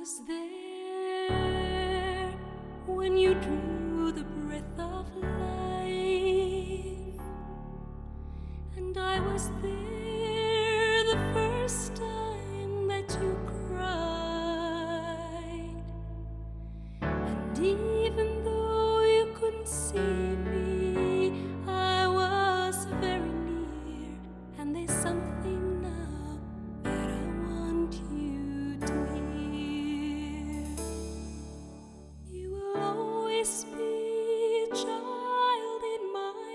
was there when you drew the breath of life, and I was there the first time that you cried. And even though you couldn't see me, I was very near, and there's something now that I want you to hear. You will always be a child in my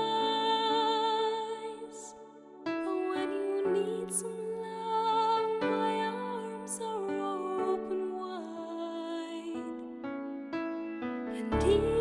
eyes, but when you need some love, my arms are open wide. And